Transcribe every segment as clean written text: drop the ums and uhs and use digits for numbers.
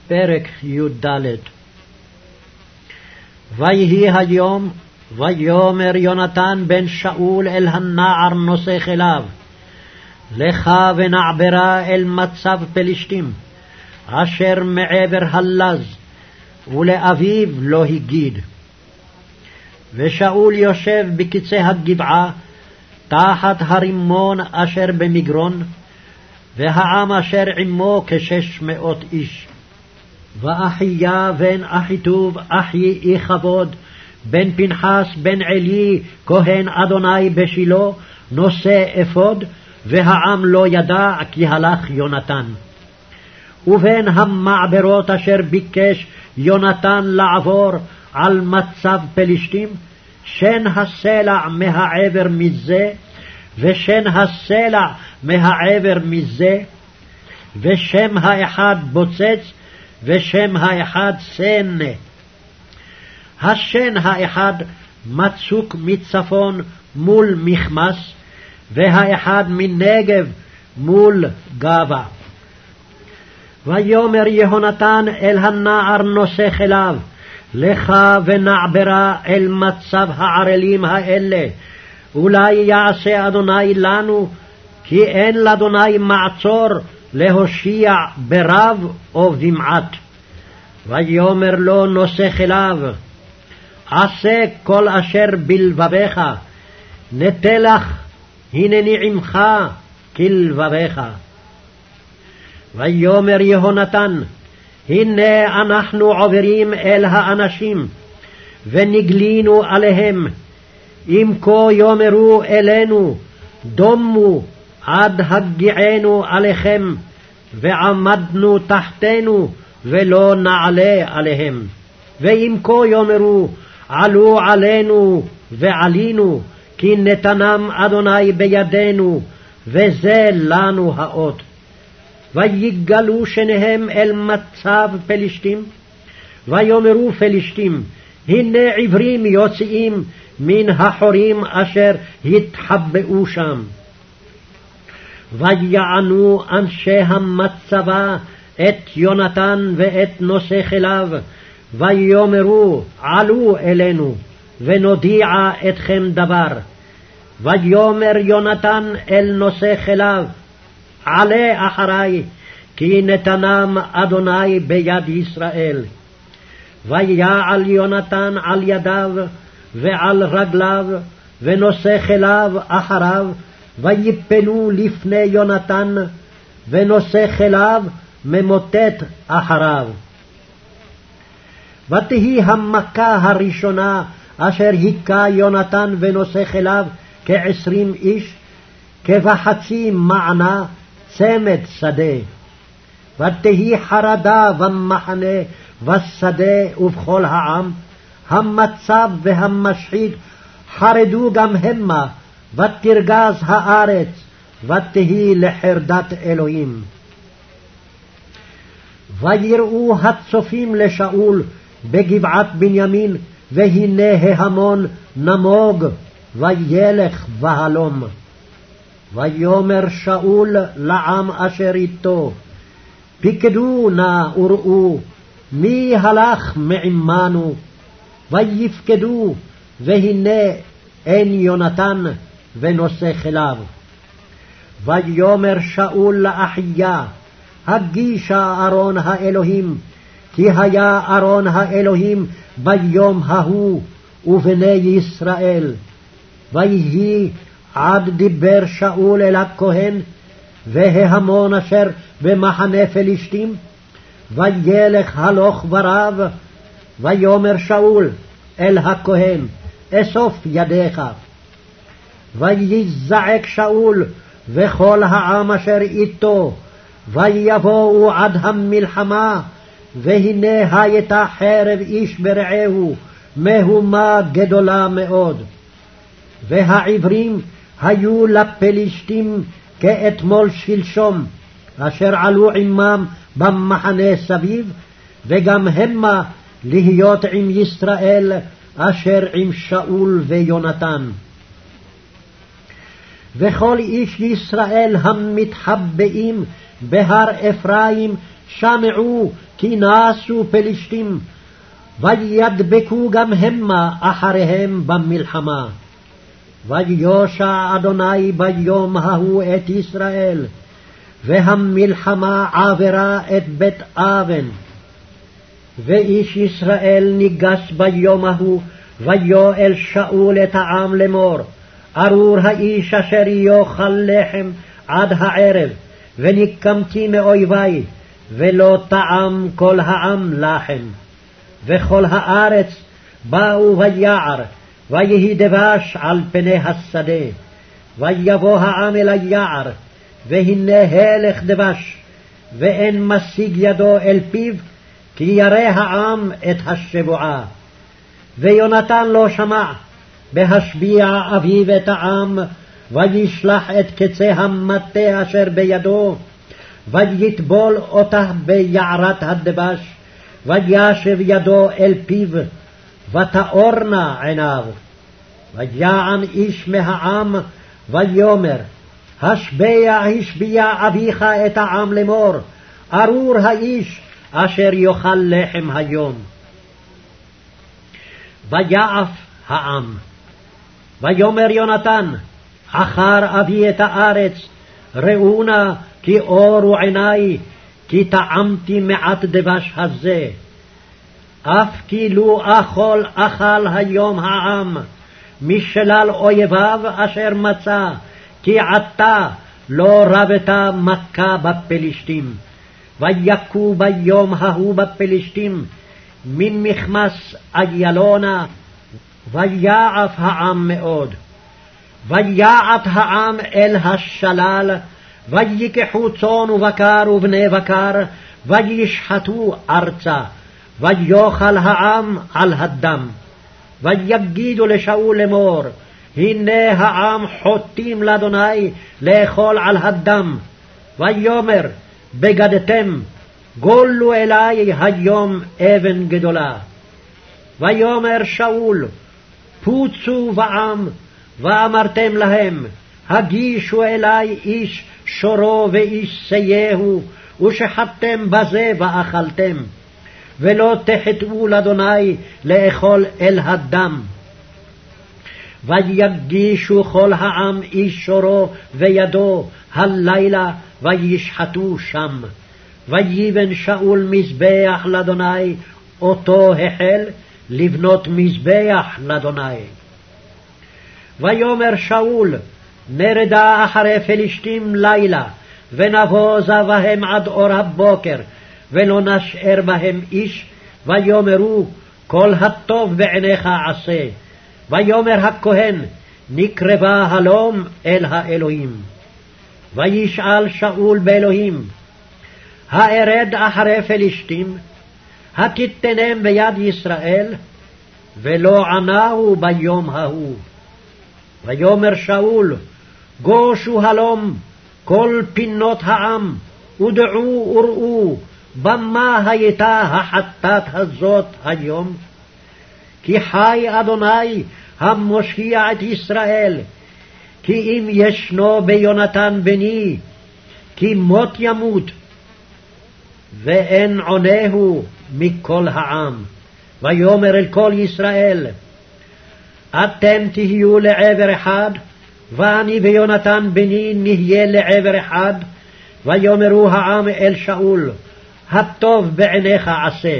פרק י"ד. ויהי היום, ויאמר יונתן בן שאול אל הנער נושא כליו, לך ונעברה אל מצב פלשתים, אשר מעבר הלז, ולאביו לא הגיד. ושאול יושב בקצה הגבעה, תחת הרימון אשר במגרון, והעם אשר עמו 600 איש. ואחיה בן אחיטוב אחי איכבוד, בן פנחס בן עלי כהן אדוני בשילה, נושא אפוד, והעם לא ידע כי הלך יונתן. ובין המעברות אשר ביקש יונתן לעבור על מצב פלשתים, שן הסלע מהעבר מזה, ושן הסלע מהעבר מזה, ושם האחד בוצץ, ושם האחד סנה. השן האחד מצוק מצפון מול מחמס, והאחד מנגב מול גבע. ויאמר יהונתן אל הנער נושא כליו, לך ונעברה אל מצב הערלים האלה, אולי יעשה אדוני לנו, כי אין לאדוני מעצור להושיע ברב או במעט. ויאמר לו נושא כליו, עשה כל אשר בלבביך, נטה לך, הנני עמך כלבביך. ויאמר יהונתן, הנה אנחנו עוברים אל האנשים, ונגלינו עליהם, אם כה יאמרו אלינו, דומו עד הגיענו עליכם, ועמדנו תחתנו, ולא נעלה עליהם. ואם כה יאמרו, עלו עלינו ועלינו, כי נתנם אדוני בידינו, וזה לנו האות. ויגלו שניהם אל מצב פלשתים, ויאמרו פלשתים, הנה עברים יוצאים מן החורים אשר התחבאו שם. ויענו אנשי המצבה את יונתן ואת נושא כליו, ויאמרו, עלו אלינו, ונודיע אתכם דבר. ויאמר יונתן אל נושא כליו, עלה אחרי, כי נתנם אדוני ביד ישראל. ויעל יונתן על ידיו ועל רגליו, ונושא כליו אחריו, ויפלו לפני יונתן, ונושא כליו ממוטט אחריו. ותהי המכה הראשונה אשר היכה יונתן ונושא כליו 20 איש, כבחצי מענה צמד שדה. ותהי חרדה במחנה בשדה ובכל העם, המצב והמשחית חרדו גם המה, ותרגז הארץ, ותהי לחרדת אלוהים. ויראו הצופים לשאול בגבעת בנימין, והנה ההמון נמוג, וילך בהלום. ויאמר שאול לעם אשר איתו, פקדו נא וראו, מי הלך מעמנו? ויפקדו, והנה אין יונתן ונושא כליו. ויאמר שאול לאחיה, הגישה ארון האלוהים, כי היה ארון האלוהים ביום ההוא ובני ישראל. ויהי עד דיבר שאול אל הכהן וההמון אשר במחנה פלשתים, וילך הלוך ורב. ויאמר שאול אל הכהן, אסוף ידיך. ויזעק שאול וכל העם אשר איתו, ויבואו עד המלחמה, והנה הייתה חרב איש ברעהו, מהומה גדולה מאוד. והעברים היו לפלשתים כאתמול שלשום, אשר עלו עמם במחנה סביב, וגם המה להיות עם ישראל אשר עם שאול ויונתן. וכל איש ישראל המתחבאים בהר אפרים שמעו כי נסו פלישתים, וידבקו גם המה אחריהם במלחמה. ויושע אדוני ביום ההוא את ישראל, והמלחמה עברה את בית אבן. ואיש ישראל ניגש ביום ההוא, ויואל שאול את העם לאמור, ארור האיש אשר יאכל לחם עד הערב, ונקמתי מאויבי, ולא טעם כל העם לחם. וכל הארץ באו ביער, ויהי דבש על פני השדה. ויבוא העם אל היער, והנה הלך דבש, ואין משיג ידו אל פיו, כי ירא העם את השבועה. ויונתן לא שמע, בהשביע אביו את העם, וישלח את קצה המטה אשר בידו, ויטבול אותה ביערת הדבש, וישב ידו אל פיו, ותאורנה עיניו. ויען איש מהעם, ויאמר, השביע אביך את העם לאמור, ארור האיש אשר יאכל לחם היום. ויעף העם. ויאמר יונתן, אחר אבי את הארץ, ראו נא כי אורו עיני, כי טעמתי מעט דבש הזה. אף כי לו אכל היום העם, משלל אויביו אשר מצא, כי עתה לא רבתה מכה בפלישתים. ויכו ביום ההוא בפלישתים, ממכמס איילונה, ויעף העם מאוד. ויעט העם אל השלל, ויקחו צאן ובקר ובני בקר, וישחטו ארצה, ויאכל העם על הדם. ויגידו לשאול לאמור, הנה העם חוטאים לאדוני לאכול על הדם. ויאמר, בגדתם, גולו אלי היום אבן גדולה. ויאמר שאול, פוצו בעם, ואמרתם להם, הגישו אלי איש שורו ואיש סייהו, ושחטתם בזה ואכלתם, ולא תחטאו לאדוני לאכול אל הדם. ויגישו כל העם איש שורו וידו הלילה, וישחטו שם. ויבן שאול מזבח לאדוני, אותו החל לבנות מזבח לאדוני. ויאמר שאול, נרדה אחרי פלישתים לילה, ונבוזה בהם עד אור הבוקר, ולא נשאר בהם איש. ויאמרו, כל הטוב בעיניך עשה. ויאמר הכהן, נקרבה הלום אל האלוהים. וישאל שאול באלוהים, הארד אחרי פלישתים, התיתנם ביד ישראל? ולא ענהו ביום ההוא. ויאמר שאול, גושו הלום כל פינות העם, ודעו וראו, במה הייתה החטאת הזאת היום? כי חי אדוני המושיע את ישראל, כי אם ישנו ביונתן בני, כי מות ימות. ואין עונהו מכל העם. ויאמר אל כל ישראל, אתם תהיו לעבר אחד, ואני ויונתן בני נהיה לעבר אחד. ויאמרו העם אל שאול, הטוב בעיניך עשה.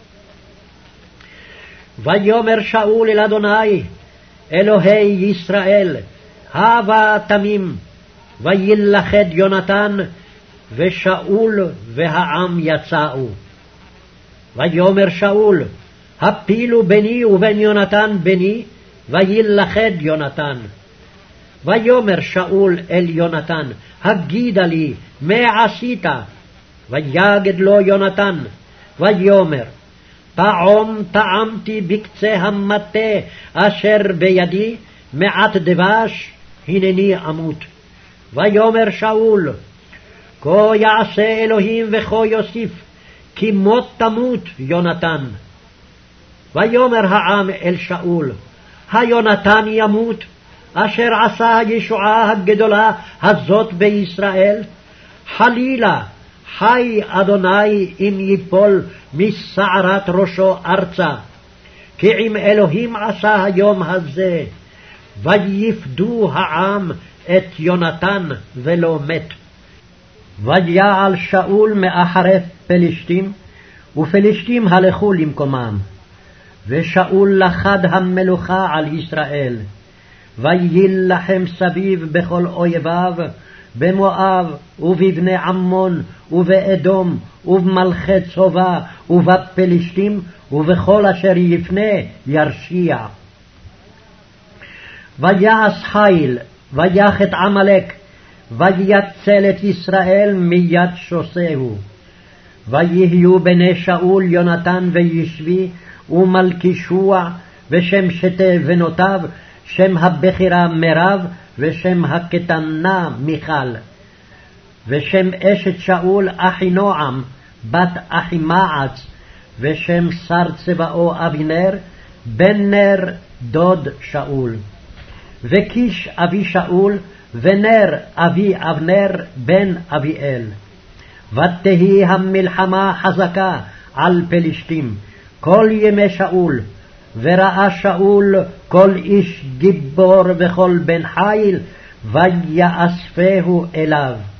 ויאמר שאול אל אדוני, אלוהי ישראל, הבה תמים. וילכד יונתן, ושאול והעם יצאו. ויאמר שאול, הפילו ביני ובין יונתן בני, וילכד יונתן. ויאמר שאול אל יונתן, הגידה לי, מה עשית? ויגד לו יונתן, ויאמר, טעמתי בקצה המטה אשר בידי, מעט דבש, הנני אמות. ויאמר שאול, כה יעשה אלוהים וכה יוסיף, כי מות תמות יונתן. ויאמר העם אל שאול, היונתן ימות, אשר עשה הישועה הגדולה הזאת בישראל? חלילה, חי אדוני אם ייפול משערת ראשו ארצה, כי עם אלוהים עשה היום הזה, ויפדו העם את יונתן ולא מת. ויעל שאול מאחרי פלשתים, ופלשתים הלכו למקומם. ושאול לכד המלוכה על ישראל, ויילחם סביב בכל אויביו, במואב ובבני עמון ובאדום ובמלכי צובה ובפלשתים ובכל אשר יפנה ירשיע. ויעש חיל ויך את עמלק, ויצל את ישראל מיד שוסהו. ויהיו בני שאול יונתן וישבי ומלכישוע, ושם שתי בנותיו, שם הבכירה מרב, ושם הקטנה מיכל. ושם אשת שאול אחינועם בת אחימעץ, ושם שר צבאו אבינר בן נר דוד שאול. וקיש אבי שאול, ונר אבי אבנר בן אביאל. ותהי המלחמה חזקה על פלשתים כל ימי שאול, וראה שאול כל איש גיבור וכל בן חיל, ויאספהו אליו.